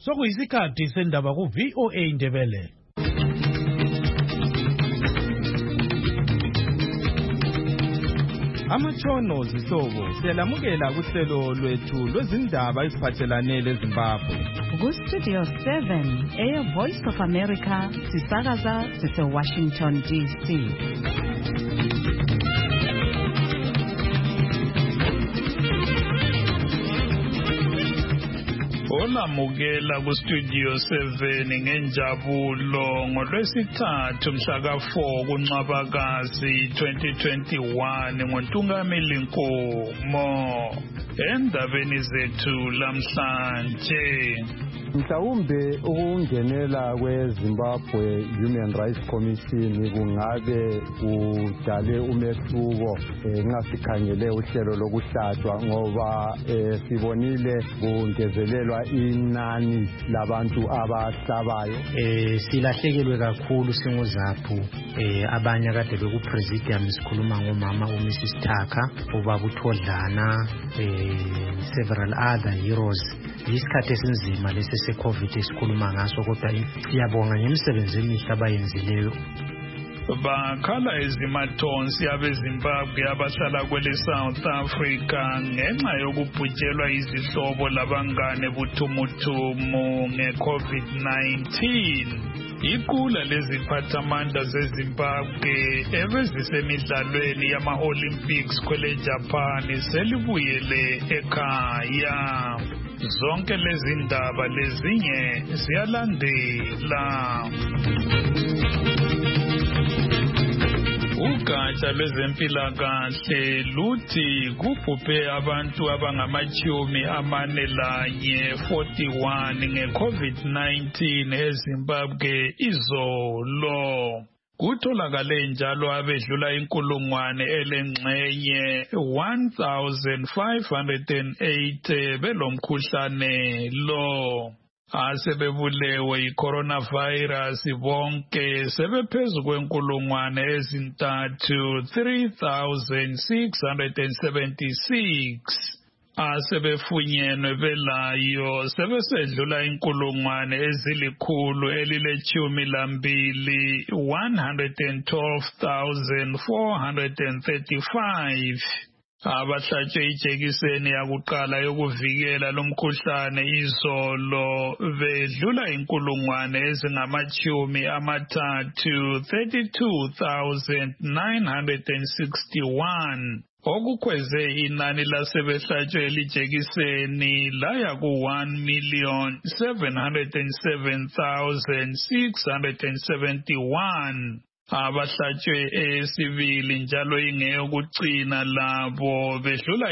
Sokuyisikhathi sendaba ku VOA Indebele. Amatshono zihlobo siyalamukela kuhlelo lwethu lwezindaba eziphathelane leZimbabwe. Ku-Studio 7 Voice of America sisakaza sise-Washington DC. Olamukela ku-Studio 7 ngenjabulo ngolwesithathu mhla ka-4 kuNcwabakazi 2021 ngoNtungameli Nkomo. Endabeni zethu lamhlanje, mhlawumbe ukungenela kweZimbabwe Human Rights Commission kungabe kudale umehluko nxa sikhangele uhlelo lokuhlatshwa ngoba sibonile kungezelelwa inani labantu abahlabayo. Silahlekelwe kakhulu singuzaphu abanye kade beku-presidium sikhuluma ngomama uMrs Thaka, ubaba uThodlana, several other heroes. Isikhathi esinzima lesi se-COVID esikhuluma ngaso, kodwa siyabonga ngemisebenzi emihle abayenzileyo. Bakhala ezimathonsi abeZimbabwe abahlala kwele South Africa ngenxa yokubhujelwa izihlobo labangane buthumuthumu nge-COVID-19. Iqula leziphathamandla zeZimbabwe ebezisemidlalweni yama-Olympics kwele Japan selibuyele ekhaya. Zonke lezi ndaba lezinye ziyalandela. Ugatsha lwezempilakahle luthi kubhubhe abantu abangama-41 nge-COVID-19 eZimbabwe izolo. Kutholakale njalo abedlula 1,508 belomkhuhlane lo. Asebebulewe i-coronavirus bonke sebephezu kwe-3,676. Asebefunyenwe belayo sebesedlula 112,435. Abahlatshwe ijekiseni yakuqala yokuvikela lomkhuhlane izolo bedlula 32,961, okukhweze inani lasebehlatshwe lijekiseni laya ku1,707,671. Abahlatshwe esibili njalo ingeyokugcina labo bedlula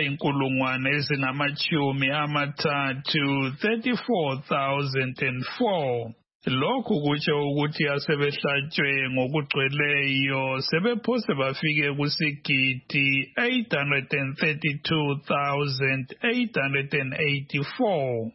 34,004. Lokhu kutsho ukuthi asebehlatshwe ngokugcweleyo sebephose bafike kusigidi 832,884.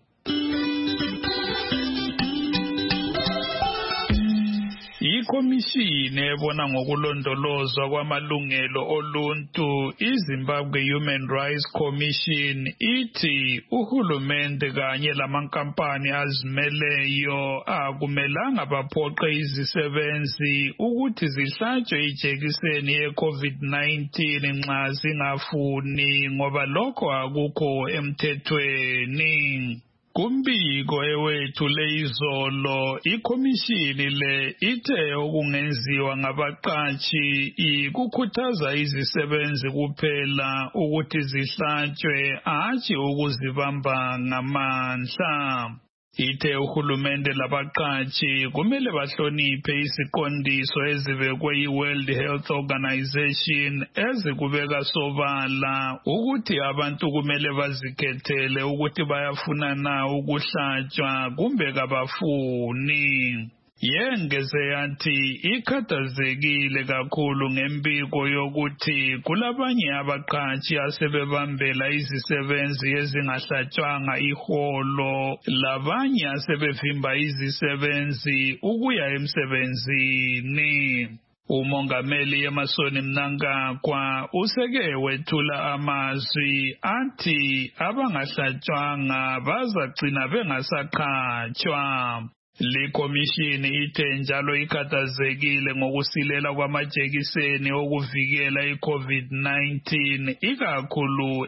Ikhomishini ebona ngokulondolozwa kwamalungelo oluntu iZimbabwe Human Rights Commission ithi uhulumende kanye lamankampani azimeleyo akumelanga baphoqe izisebenzi ukuthi zihlatshwe ijekiseni ye-COVID-19 nxa zingafuni ngoba lokho akukho emthethweni. Kumbiko ewethule izolo, ikhomishini le ithe okungenziwa ngabaqatshi ikukhuthaza izisebenzi kuphela ukuthi zihlatshwe, hatshi ukuzibamba ngamandla. Ithe uhulumende labaqatshi kumele bahloniphe iziqondiso ezibekwe yi-World Health Organization ezikubeka sobala ukuthi abantu kumele bazikhethele ukuthi bayafuna na ukuhlatshwa kumbe kabafuni. Yengeze yathi ikhathazekile kakhulu ngembiko yokuthi kulabanye abaqatshi asebebambela izisebenzi ezingahlatshwanga iholo, labanye asebevimba izisebenzi ukuya emsebenzini. Umongameli Emmerson Mnangagwa useke wethula amazwi athi abangahlatshwanga bazagcina bengasaqhatshwa. Le komishini ithe njalo ikhathazekile ngokusilela kwamajekiseni okuvikela iCovid-19 ikakhulu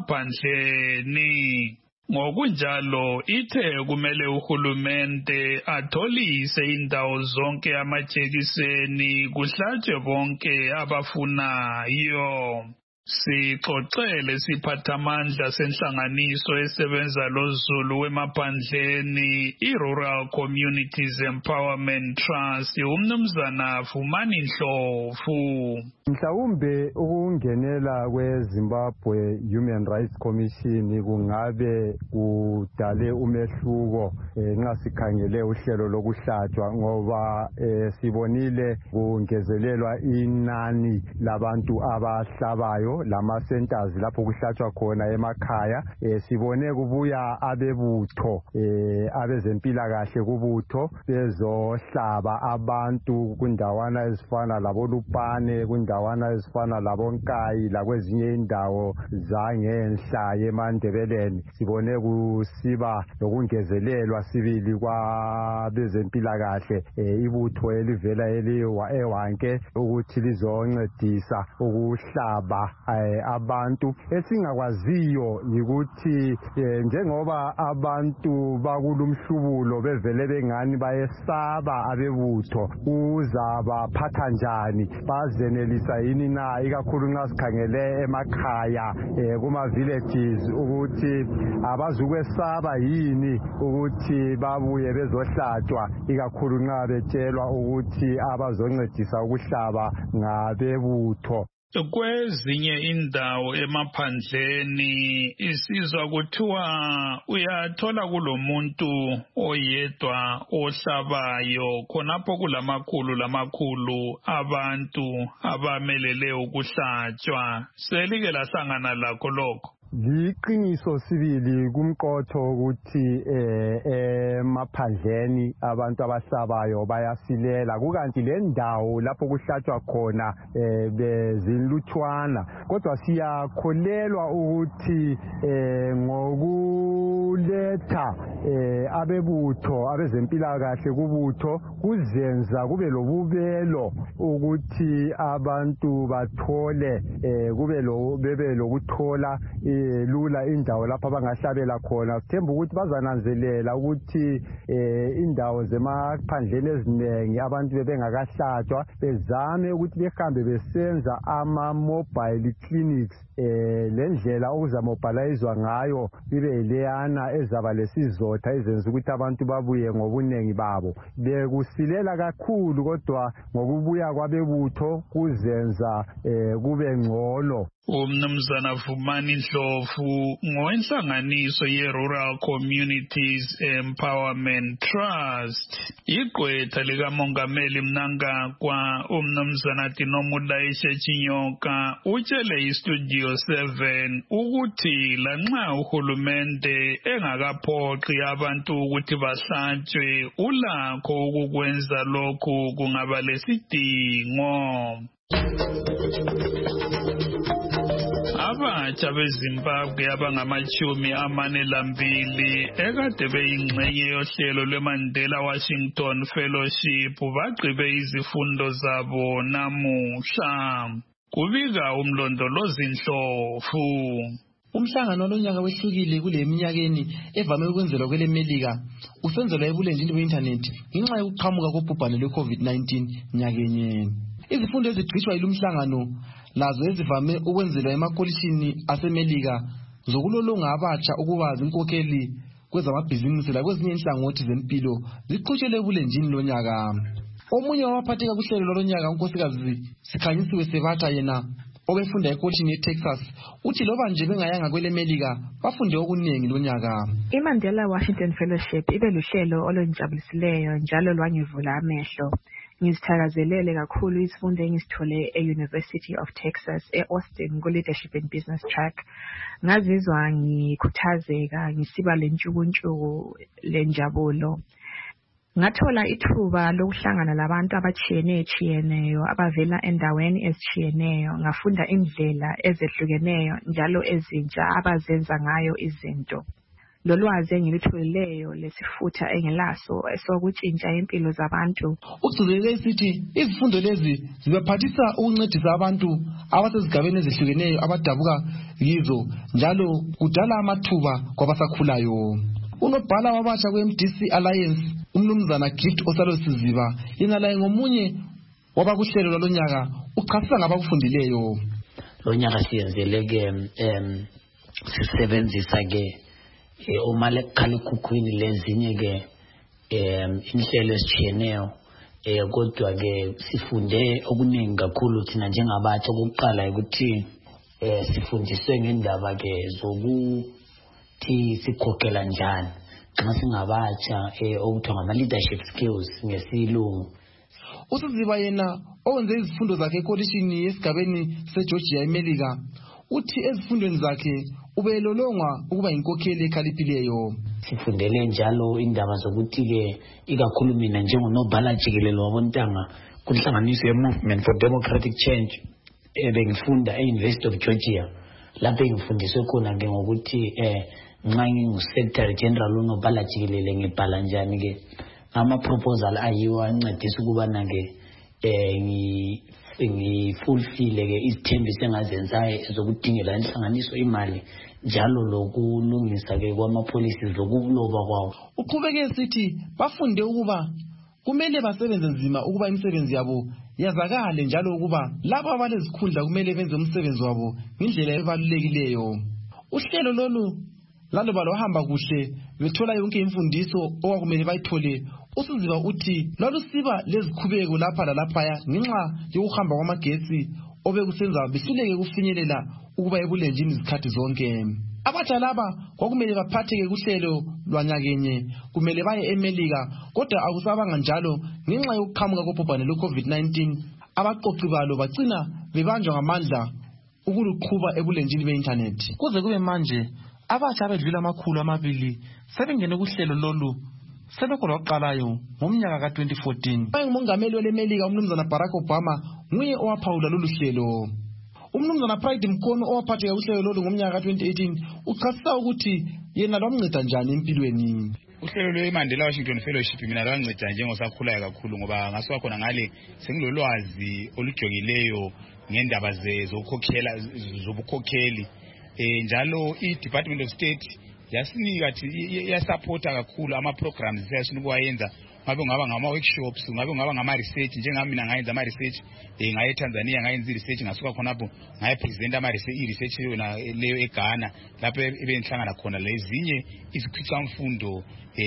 emaphandleni. Ngokunjalo ithe kumele uhulumende atholise indawo zonke amajekiseni kuhlatshwe bonke abafunayo. Sixoxele siphathamandla senhlanganiso esebenza loZulu wemaphandleni iRural Communities Empowerment Trust umnumzana Vumani Ndlovu. Mhlawumbe ukungenela kweZimbabwe Human Rights Commission kungabe kudale umehluko nxa sikhangele uhlelo lokuhlatshwa ngoba sibonile kungezelelwa inani labantu abahlabayo lama centers lapho kuhlatshwa khona emakhaya. Sibone kubuya abebutho abezempilakahle kubutho bezohlaba abantu kundawana ezifana laboLupane kundawana ezifana laboNkayi lakwezinye indawo zangenhla yeMandebeleni. Sibone kusiba lokungezelelwa sibili kwabezempilakahle ibutho elivela eWanke ukuthi lizoncedisa ukuhlaba abantu. Esingakwaziyo yikuthi njengoba abantu bakulumhlubulo bevele bengani bayesaba abebutho uzabaphatha njani, bazenelisa yini na ikakhulu nxa sikhangele emakhaya kuma villages ukuthi abazukwesaba yini ukuthi babuye bezohlatshwa ikakhulu nxa betshelwa ukuthi abazoncedisa ukuhlaba ngabebutho. Kwezinye indawo emaphandleni isizwa kuthiwa uyathola kulomuntu oyedwa ohlabayo khonapho kulamakhulu abantu abamelele ukuhlatshwa. Selike lahlangana lakho lokho? Liqiniso sibili kumqotho ukuthi emaphandleni abantu abahlabayo bayasilela kukanti le ndawo lapho kuhlatshwa khona bezinlutshwana. Kodwa siyakholelwa ukuthi ngokuletha abebutho abezempilakahle kubutho kuzenza kube lobubelo ukuthi abantu bathole bebe lokuthola lula indawo lapho abangahlabela khona. Sithemba ukuthi bazananzelela ukuthi indawo zemaphandleni eziningi abantu bebengakahlatshwa bezame ukuthi behambe besenza ama-mobile clinics. Lendlela okuzamobilizwa ngayo ibe leyana ezaba lesizotha ezenza ukuthi abantu babuye ngobunengi babo. Bekusilela kakhulu kodwa ngokubuya kwabebutho kuzenza kube ngcono. Umnumzana Vumani Ndlovu ngowenhlanganiso ye-Rural Communities Empowerment Trust. Igqwetha likamongameli Mnangagwa umnumzana Tinomulaishe Chinyoka utshele iStudio 7 ukuthi lanxa uhulumende engakaphoqi abantu ukuthi bahlatshwe ulakho ukukwenza lokhu kungaba lesidingo. Abatsha beZimbabwe abangama-42 ekade beyingxenye yohlelo lweMandela Washington Fellowship bagqibe izifundo zabo namuhla. Kubika umlondolozi Ndlovu. Umhlangano lonyaka wehlukile kule minyakeni evame ukwenzelwa kwele Melika usenzelwa ebulenjini be-internet ngenxa yokuqhamuka kobhubhane lwe-COVID-19 nyakenyeni. Izifundo ezigcishwa yilumhlangano lazo ezivame ukwenzelwa emakolishini aseMelika zokulolonga abatsha ukuba zinkokheli kwezamabhizinisi lakwezinye inhlangothi zempilo ziqhutshelwe ebulenjini lonyaka. Omunye wabaphatheka kuhlelo lonyaka unkosikazi Sikhanyisiwe Sebatha yena obefunda ekolishini yeTexas uthi loba nje bengayanga kwele Melika bafunde okuningi lonyaka. iMandela Washington Fellowship ibe luhlelo olunjabulisileyo njalo lwangivula amehlo. Ngizithakazelele kakhulu isifundo engisithole e-University of Texas e-Austin ku-Leadership and Business Track. Ngazizwa ngikhuthazeka ngisiba lentshukuntshuku lenjabulo. Ngathola ithuba lokuhlangana labantu abatshiyeneyo abavela endaweni ezitshiyeneyo, ngafunda indlela ezehlukeneyo njalo ezintsha abazenza ngayo izinto. Lolwazi engilitholileyo lesifutha engilaso esokutshintsha impilo zabantu. Ugcizelele sithi izifundo lezi zibaphathisa ukuncedisa abantu abasezigabeni ezehlukeneyo abadabuka yizo njalo kudala amathuba kwabasakhulayo. Unobhala wabatsha kwe-MDC Alliance umnumzana Gift Osalosiziba yena laye ngomunye wabakuhlelo lwalonyaka uchasisa ngabakufundileyo. Lonyaka siyenzeleke sisebenzisa ke umalekhalekhukhwini lezinye ke inhlelo ezitshiyeneyo kodwa ke sifunde okuningi kakhulu thina njengabatsha. Okokuqala ukuthi sifundiswe ngendaba ke zokuthi sikhokhela njani nxa singabatsha okuthiwa ngama-leadership skills ngesilungu. uSiziba yena owenze izifundo zakhe ekolishini yesigabeni seGeorgia eMelika uthi ezifundweni zakhe ubelolongwa ukuba inkokheli ekhaliphileyo. Sifundele njalo indaba zokuthi ke ikakhulu mina njengonobhala jikelele wabontanga kunhlanganiso ye-Movement for Democratic Change bengifunda e-University of Georgia. Lapho ngifundiswe khona ke ngokuthi nxa ngingu-Secretary General unobhala jikelele ngibhala njani ke ama-proposal ayiwo ancedisa ukubana ke ngifulfile ke izithembiso engazenzayo zokudingela inhlanganiso imali njalo lokulungisa ke kwama-policies lokuloba kwawo. Uqhubeke sithi bafunde ukuba kumele basebenze nzima ukuba imisebenzi yabo yazakale njalo ukuba labo abalezikhundla kumele benze umsebenzi wabo ngendlela ebalulekileyo. Uhlelo lolu laloba lohamba kuhle bethola yonke imfundiso okwakumele bayithole. uSiziba uthi lwalusiba lezikhubeko lapha lalaphaya ngenxa yokuhamba kwamagetsi obekusenza behluleke kufinyelela ukuba ebulenjini izikhathi zonke. Abatsha laba kwakumele baphatheke kuhlelo lwanyakenye kumele baye eMelika kodwa akusabanga njalo ngenxa yokuqhamuka kobhubhane lwe-COVID-19. Abaqoqi balo bagcina bebanjwa ngamandla ukuluqhuba ebulenjini be-internet. Kuze kube manje abatsha abedlula 200 sebengene kuhlelo lolu sebekholwa oqalayo ngomnyaka ka-2014. Umongameli weleMelika umnumzana Barack Obama nguye owaphawula lolu hlelo. Umnumzana Pride Mkono owaphatheka uhlelo lolu ngomnyaka ka-2018 uchasisa ukuthi yena lwamnceda njani empilweni. Uhlelo lwe-Mandela Washington Fellowship mina lwanginceda njengosakhulayo kakhulu ngoba ngasuka khona ngale sengilolwazi olujogileyo ngendaba zobukhokheli njalo i-Department of State yasinika yasupporta kakhulu ama-programs siyasifuna ukuwayenza ngabe ngaba ngama-workshops ngabe ngaba ngama-research njengami mina ngayenza ama-research ngaye eTanzania ngayenza i-research ngasuka khonapho ngayepresenta i-research leyo eGhana lapho ebengihlangana khona lezinye izikhwicamfundo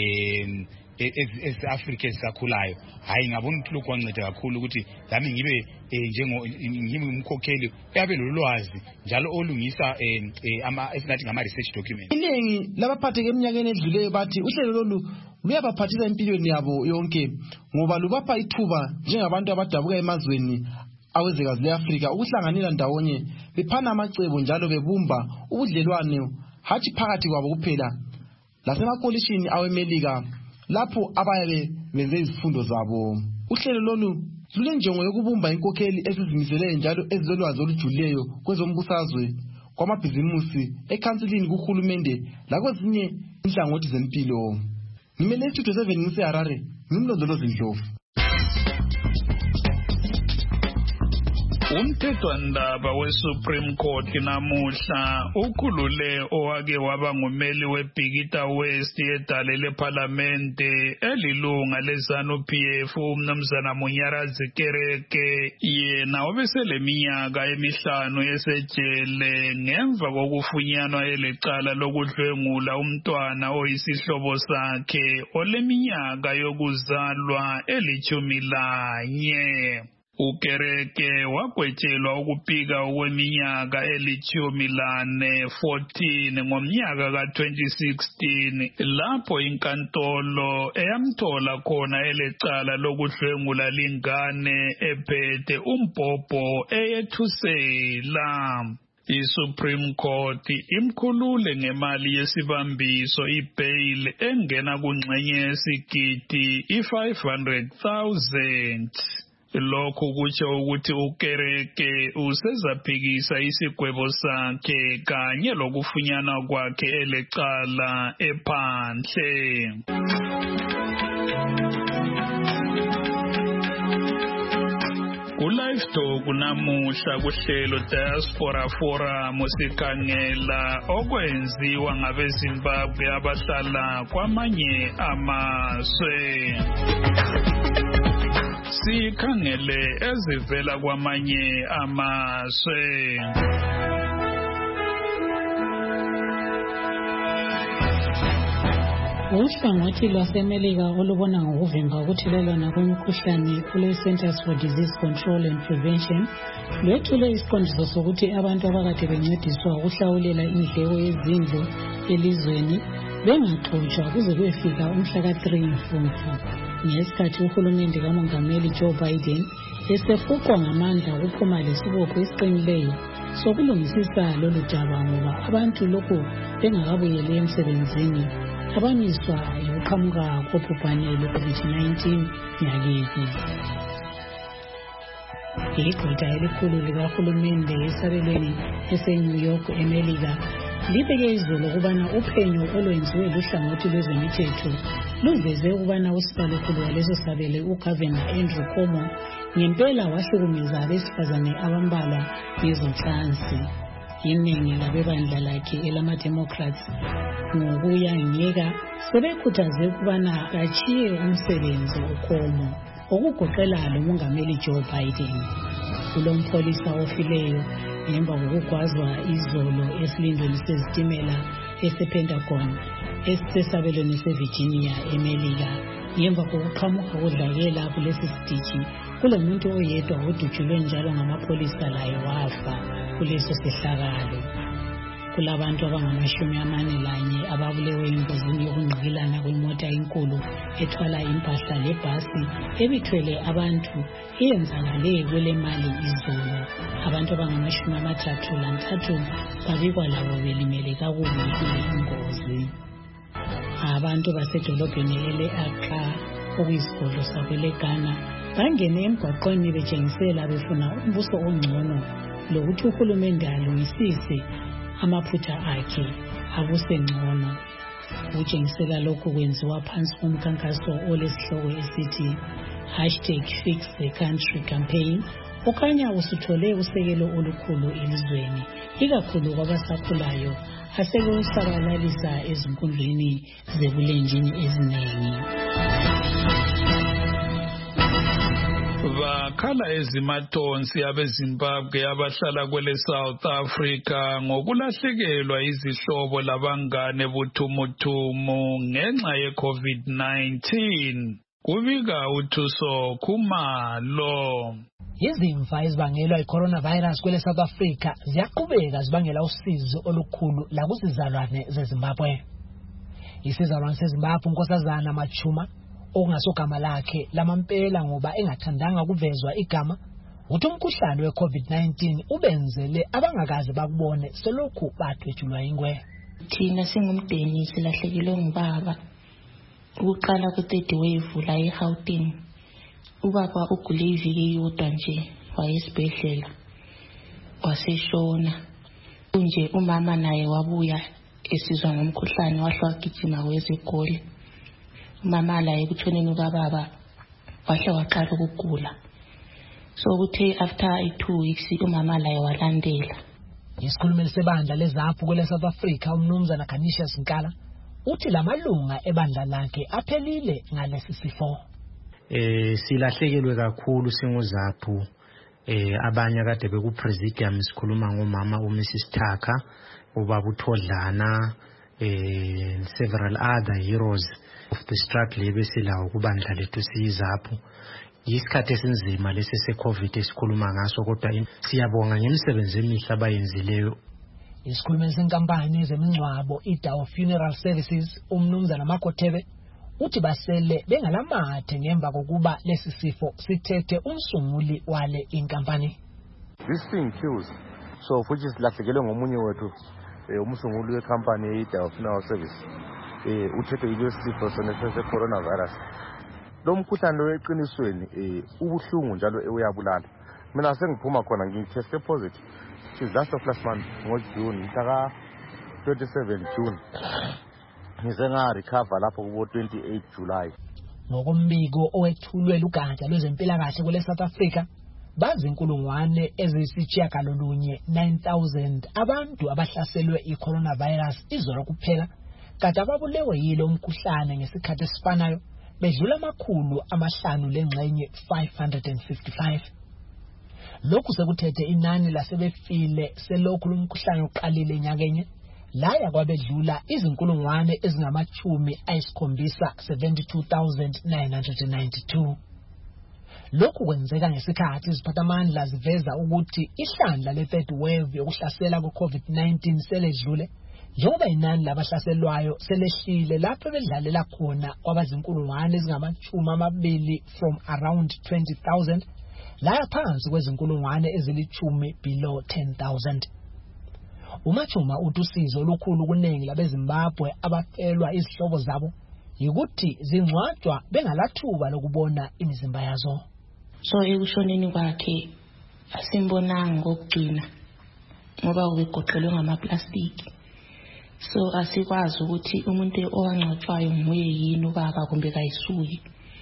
ezi-Africa ezisakhulayo. Hayi ngabona ukuthi lokhu kwanceda kakhulu ukuthi lami ngibe ngimkhokheli yabe lolwazi njalo olungisa esingathi ngama-research document. Iningi labaphatheke eminyakeni edluleyo bathi uhlelo lolu luyabaphathisa empilweni yabo yonke ngoba lubapha ithuba njengabantu abadabuka emazweni awezwekazi le-Afrika ukuhlanganela ndawonye bephana amacebo njalo bebumba ubudlelwano hatshi phakathi kwabo kuphela lasemakolishini aweMelika lapho abayabe benze izifundo zabo. Uhlelo lolu lulenjongo yokubumba inkokheli ezizimiseleyo njalo ezilolwazi olujulileyo kwezombusazwe kwamabhizimusi ekhansilini kuhulumende lakwezinye inhlangothi zempilo. Ngimele Studio 7 ngiseHarare ngimlondolozi Ndlovu. Umthethwandaba we-Supreme Court namuhla ukhulule owake waba ngumeli weBhikita West yedale lephalamende elilunga leZANU-PF umnumzana Munyarazi Kereke yena obeseleminyaka 5 esejele ngemva kokufunyanwa elecala lokudlwengula umntwana oyisihlobo sakhe oleminyaka yokuzalwa 11. uKereke wagwetshelwa ukupika okweminyaka 14 ngomnyaka ka-2016 lapho inkantolo eyamthola khona elecala lokudlwengula lingane ephethe umbhobho eyethusela. iSupreme Court imkhulule ngemali yesibambiso ibail bill engena kungxenye yesigidi i-500,000. Lokhu kutsho ukuthi uKereke usezaphikisa isigwebo sakhe kanye lokufunyanwa kwakhe elecala ephandle. Ku-Live Talk namuhla kuhlelo Diaspora Forum sikhangela okwenziwa ngabeZimbabwe abahlala kwamanye amazwe. Sikhangele ezivela kwamanye amazwe. Uhlangothi lwaseMelika olubona ngokuvimba ukuthelelana kwemikhuhlane kule-Centers for Disease Control and Prevention lwethule isiqondiso sokuthi abantu abakade bencediswa ukuhlawulela indleko yezindlu elizweni bengaxotshwa kuze kuyefika umhla ka-3 Mfumfu, ngesikhathi uhulumende kamongameli Joe Biden esefuqwa ngamandla ukuphuma lesibopho esiqinileyo sokulungisisa lolu daba ngoba abantu lokhu bengakabuyeli emsebenzini abamiswa yokuqhamuka kobhubhane lwe-COVID-19 nyakeni. Igqwetha elikhulu likahulumende esabelweni ese-New York, eMelika libeke izolo ukubana uphenyo olwenziwe luhlangothi lwezemithetho luveze ukubana usibalukhulu waleso sabele uGavana Andrew Cuomo ngempela wahlukumeza abesifazane abambalwa ngezocansi. Iningi labebandla lakhe elama-Democrats ngokuyangeka sebekhuthaze ukubana achiye umsebenzi uCuomo, okugoqela lo mongameli Joe Biden. Kulompholisa ofileyo ngemva kokugwazwa izolo esilindweni sezitimela ese-Pentagon esisesabelweni seVirginia, eMelika. Ngemva kokuqhamuka kodlakela kulesi sitishi, kulomuntu oyedwa odutshulwe njalo ngamapholisa laye wafa kuleso sehlakalo. Kulabantu abangama-41 ababulewe engozini yokungqikilana kwemota enkulu ethwala impahla lebhasi ebithwele abantu eyenzakale kwele mali izolo. Abantu abangama-33 babikwa labo belimele kakubi kule ingozi. Abantu basedolobheni ele-Accra okuyisigodlo sakwele-Ghana bangene emgwaqweni betshengisela befuna umbuso ongcono lokuthi uhulumende alungisise amaphutha akhe abusengcono. Ukutshengisela lokhu kwenziwa phansi komkhankaso olesihloko esithi #FixTheCountry campaign okhanya usuthole usekelo olukhulu elizweni, ikakhulu kwabasakhulayo asebewusabalalisa ezinkundleni zebulenjini eziningi. Bakhala ezimatonsi abeZimbabwe abahlala kwele South Africa ngokulahlekelwa izihlobo labangane buthumuthumu ngenxa ye-COVID-19. Kubika uThuso Khumalo. Izimfa ezibangelwa i-coronavirus kwele South Africa ziyaqhubeka zibangela usizo olukhulu lakusizalwane zeZimbabwe. Isizalwane seZimbabwe uNkosazana Machuma okungasogama lakhe lamampela ngoba engathandanga kuvezwa igama uthi umkhuhlane we-COVID-19 ubenzele abangakaze bakubone selokhu badwetshulwa ingwe. Thina singumdeni silahlekelwe ngubaba ukuqala ku-third wave la eGauteng. Ubaba ugule iviki yodwa nje wayesibhedlela waseshona. Kunje umama naye wabuya esizwa ngomkhuhlane wahlwagijima wezigoli. Umama la ekuthoneni kababa wahle waqala ukugula. So kuthe after 2 weeks umama la walandela. Isikhulumeli sebandla leZAPHU kwele South Africa umnumzana Canisius Nkala uthi lamalunga ebandla lakhe aphelile ngalesi sifo. Silahlekelwe kakhulu singuZAPHU. Abanye kade bekupresidium sikhuluma ngomama uMrs Thaka, ubaba uThodlana, several other heroes of the struggle ebesilawo kubandla lethu siyiZAPHU. Isikhathi esinzima lesi se-COVID esikhuluma ngaso, kodwa siyabonga ngemisebenzi emihle abayenzileyo. Isikhulumeli senkampani zemingcwabo iDawo Funeral Services umnumzana Makothebe uthi basele bengalamathe ngemva kokuba lesi sifo sithethe umsunguli wale inkampani. This thing kills, so futhi silahlekelwe ngomunye wethu umsunguli wekampani iDawo Funeral Service. uthethwe yile sifo sona se-coronavirus. Lo mkhuhlane weqinisweni ubuhlungu njalo uyabulala. Mina sengiphuma khona ngiteste positive just of last month ngoJune mhla 27 June. Ngize nga-recover lapho kubo 28 July. Ngokombiko owethulwe lugatsha lwezempilakahle kule South Africa, bazinkulungwane eziyisitshiyagalolunye 9,000 abantu abahlaselwe i-coronavirus izolo kuphela, kanti ababulewe yilo umkhuhlane ngesikhathi esifanayo bedlula 500 lengxenye 555. Lokhu sekuthethe inani lasebefile selokhu lumkhuhlane uqalile enyakenye laya kwabedlula izinkulungwane ezingama-72,992. Lokhu kwenzeka ngesikhathi iziphathamandla ziveza ukuthi ihlandla le-third wave yokuhlasela kwe-COVID-19 seledlule, njengoba inani labahlaselwayo selehlile lapho bedlalela khona kwabazinkulungwane ezingama-20 from around 20,000 laya phansi kwezinkulungwane ezilithumi below 10,000. uMachuma uthi usizo olukhulu kuningi labeZimbabwe abafelwa izihlobo zabo yikuthi zingcwatshwa bengalathuba lokubona imizimba yazo. So ekushoneni kwakhe asimbonanga ngokugcina ngoba ubegoqelwe ngamaplastiki. So asikwazi ukuthi umuntu owangcwatshwayo nguye yini ubaba kumbe kayisuki.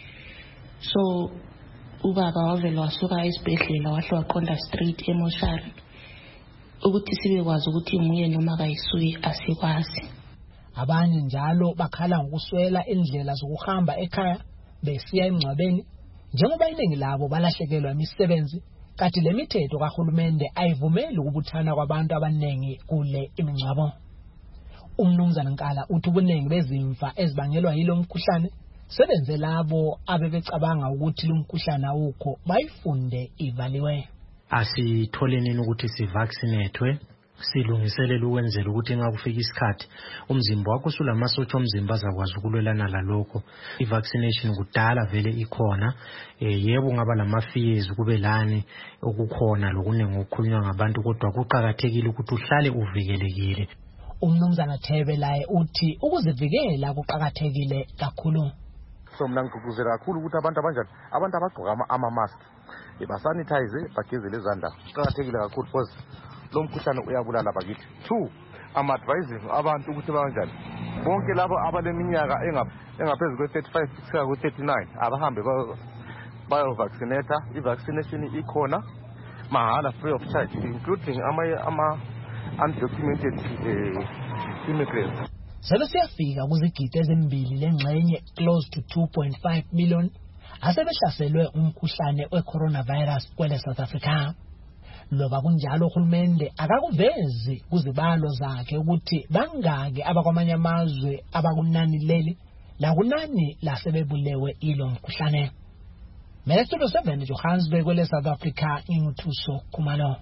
So ubaba wavela wasuka esibhedlela wahle waqonda straight emoshari. Ukuthi sibekwazi ukuthi nguye noma kayisuki asikwazi. Abanye njalo bakhala ngokuswela indlela zokuhamba ekhaya besiya emngcwabeni, njengoba iningi labo balahlekelwa imisebenzi, kanti le mithetho kahulumende ayivumeli ukubuthana kwabantu abaningi kule imingcwabo. Umnumzana Nkala uthi ubuningi bezimfa ezibangelwa yilo mkhuhlane sebenze labo abebecabanga ukuthi lo mkhuhlane awukho bayifunde ivaliwe. Asitholenini ukuthi sivaccinatwe, silungiselela ukwenzela ukuthi nxa kufika isikhathi umzimba wakho usulamasotsha omzimba azakwazi ukulwelana lalokho. I-vaccination kudala vele ikhona, yebo ngaba lama-fears kube lani okukhona lokuningi okukhulunywa ngabantu, kodwa kuqakathekile ukuthi uhlale uvikelekile. Umnumzana Thebe laye uthi ukuzivikela kuqakathekile kakhulu. So mina ngigqugquzela kakhulu ukuthi abantu abanjani, abantu abagqoka ama-mask basanitize bagezele izandla. Kuqakathekile kakhulu because lo mkhuhlane uyabulala bakithi. 2, ama-advising abantu ukuthi banjani, bonke labo abaleminyaka engaphezu kwe-35 kusiya ku-39 abahambe bayo-vaccinate. I-vaccination ikhona mahala, free of charge, including undocumented immigrants. Sebe siyafika kuzigidi ezimbili lengxenye close to 2.5 million asebehlaselwe umkhuhlane we-coronavirus kwele South Africa. Loba kunjalo uhulumende akakuvezi kuzibalo zakhe ukuthi bangake abakwamanye amazwe abakunani leli la kunani lasebebulewe ilo mkhuhlane. Studio 7 Johannesburg kwele South Africa, inguthuso Khumalo.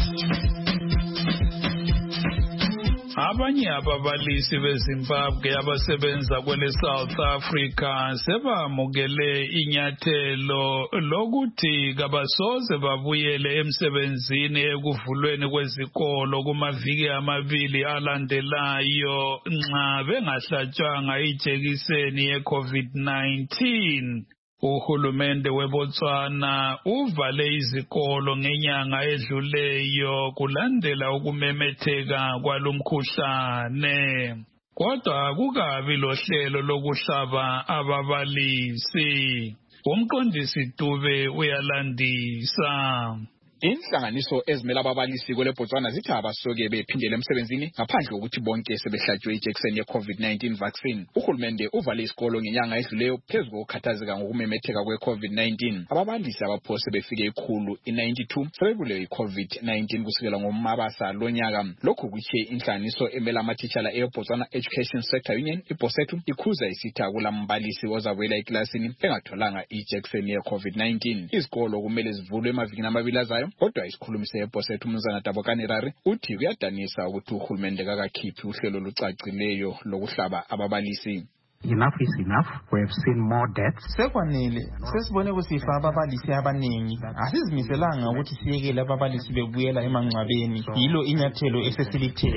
Abanye ababalisi beZimbabwe abasebenza kwele South Africa sebamukele inyathelo lokuthi kabasoze babuyele emsebenzini ekuvulweni kwezikolo kumaviki 2 alandelayo nxa bengahlatshwanga ijekiseni ye-COVID-19. Uhulumende weBotswana uvale izikolo ngenyanga edluleyo kulandela ukumemetheka kwalomkhuhlane. Kodwa kukabi lohlelo lokuhlaba ababalisi. Umqondisi Dube uyalandisa. Inhlanganiso ezimela ababalisi kwele Botswana zithi abasoke bephindele emsebenzini ngaphandle kokuthi bonke sebehlatshwe ijekiseni ye-COVID-19 vaccine. Uhulumende uvale isikolo ngenyanga edluleyo phezu kokukhathazeka ngokumemetheka kwe-COVID-19. Ababalisi abaphose befike 192 sebebulewe i-COVID-19 kusukela ngoMabasa lonyaka. Lokhu kuthe inhlanganiso emela amatitshala eBotswana Education Sector Union iBOSETU ikhuza isithi akulambalisi ozabuyela eklasini engatholanga ijekiseni ye-COVID-19. Izikolo kumele zivulwe emavikini 2 azayo. Kodwa isikhulumi seBOSETU umnumzana Dabokani Rari uthi kuyadanisa ukuthi uhulumende kakakhiphi uhlelo olucacileyo lokuhlaba ababalisi. Enough is enough. We have seen more deaths. Sekwanele, sesibone kusifa ababalisi abaningi. Asizimiselanga ukuthi siyekele ababalisi bebuyela emangcwabeni. Yilo inyathelo esesilithethe.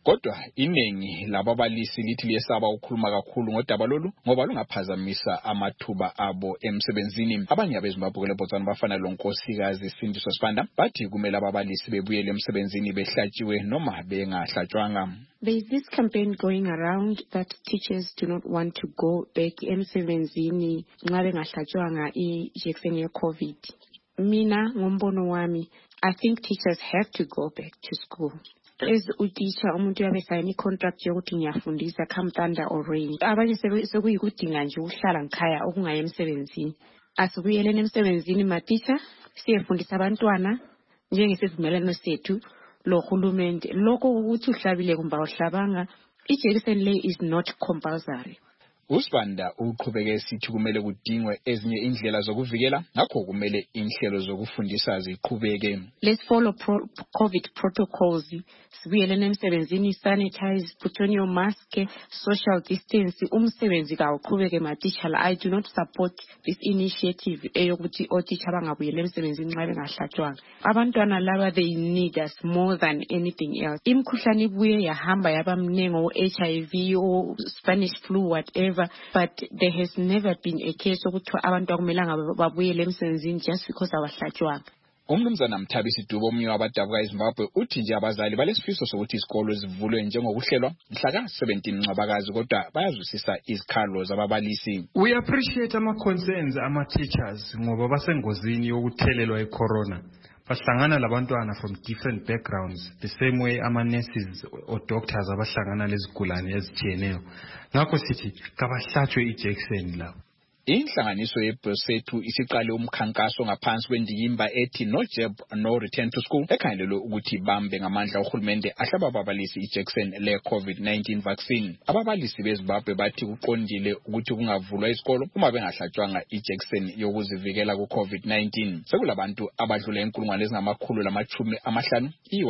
Kodwa iningi lababalisi lithi liyesaba ukukhuluma kakhulu ngodaba lolu ngoba lungaphazamisa amathuba abo emsebenzini. Abanye abeZimbabwe leBotswana bafana lonkosikazi Sindiso Sibanda bathi kumele ababalisi bebuyele emsebenzini behlatshiwe noma bengahlatshwanga. There is this campaign going around that teachers do not want to go back emsebenzini nxa bengahlatshwanga ijekiseni ye-COVID. Mina ngombono wami, I think teachers have to go back to school. As uteacher umuntu uyabe sign i-contract yokuthi ngiyafundisa come thunder or rain. Abanye sekuyikudinga nje ukuhlala ngikhaya okungayi emsebenzini. Asibuyeleni emsebenzini ma-teacher siyefundisa abantwana njengesivumelwano sethu lo hulumende. Lokho ukuthi uhlabile kumbe awuhlabanga, ijekiseni le is not compulsory. Usibanda uqhubeke esithi kumele kudingwe ezinye indlela zokuvikela, ngakho kumele inhlelo zokufundisa ziqhubeke. Let's follow COVID protocols. Sibuyeleni emsebenzini, sanitize, put on your mask, social distance. Umsebenzi kawuqhubeke ma-teacher. I do not support this initiative eyokuthi o-teacher bangabuyela emsebenzini nxa bengahlatshwanga. Abantwana laba, they need us more than anything else. Imkhuhlane ibuye yahamba yaba mnengi o-HIV o Spanish flu whatever. But there has never been a case ukuthi abantu akumelanga babuyele emsebenzini just because abahlatshwanga. Umnumzana Mthabisi Dubo omnye wabadabuka eZimbabwe uthi nje abazali balesifiso sokuthi izikolo zivulwe njengokuhlelwa mhla ka-17 Ncwabakazi kodwa bayazwisisa izikhalo zababalisi. We appreciate ama-concerns ama-teachers ngoba basengozini yokuthelelwa i-corona. Bahlangana labantwana from different backgrounds, the same way ama-nurses or doctors abahlangana lezigulane ezitshiyeneyo. Ngakho sithi kabahlatshwe ijekiseni labo. Inhlanganiso yeBosethu isiqale umkhankaso ngaphansi kwendikimba ethi no jab no return to school ekhangelelwe ukuthi bambe ngamandla uhulumende ahlaba ababalisi ijekiseni le-COVID-19 vaccine. Ababalisi beZimbabwe bathi kuqondile ukuthi kungavulwa isikolo uma bengahlatshwanga ijekiseni yokuzivikela ku-COVID-19. Sekulabantu abadlula inkulungwane ezingama-150,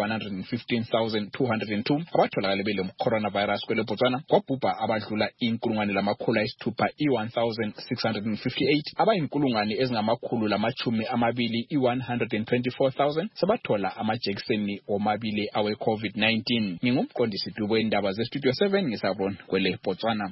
i-115,202 abatholakale bele coronavirus kwele Botswana, kwabhubha abadlula inkulungwane lama-600, i-1,658 abayinkulungwane ezingama-220, i-124,000 sabathola amajekiseni omabili awe-COVID-19. Ngingumqondisi Dubo indaba ze-Studio 7 ngisabona kwele Botswana.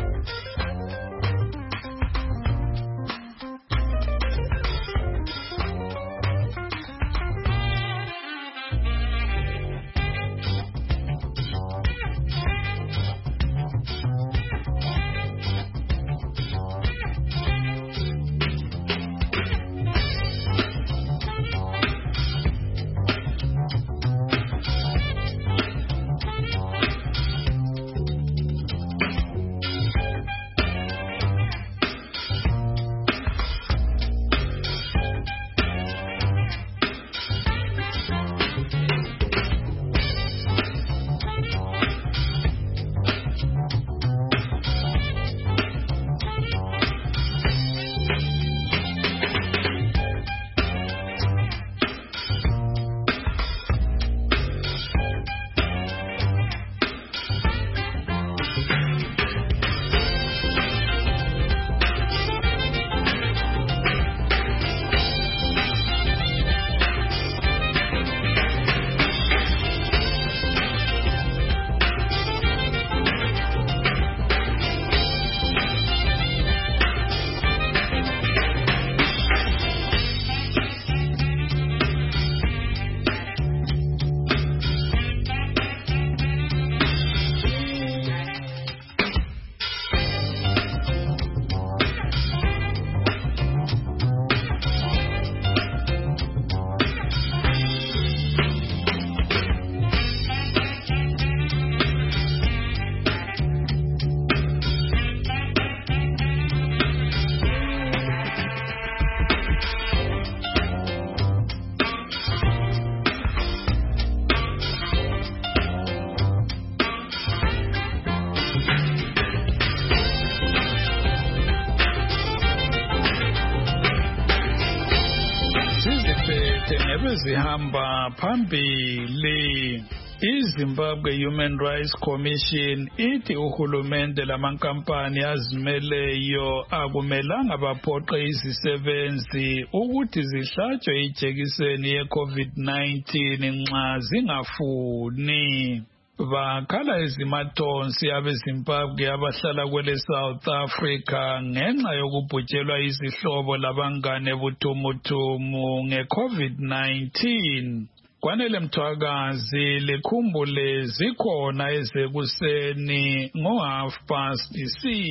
Zihamba phambili. iZimbabwe Human Rights Commission ithi uhulumende lamankampani azimeleyo akumelanga baphoqe izisebenzi ukuthi zihlatshwe ijekiseni ye-COVID-19 nxa zingafuni. bakhala izimatonsi abeZimbabwe abahlala kwele South Africa ngenxa yokubhujelwa izihlobo labangane buthumuthumu nge-COVID-19. Kwanele Mthwakazi likhumbule zikhona ezekuseni ngo 6:30.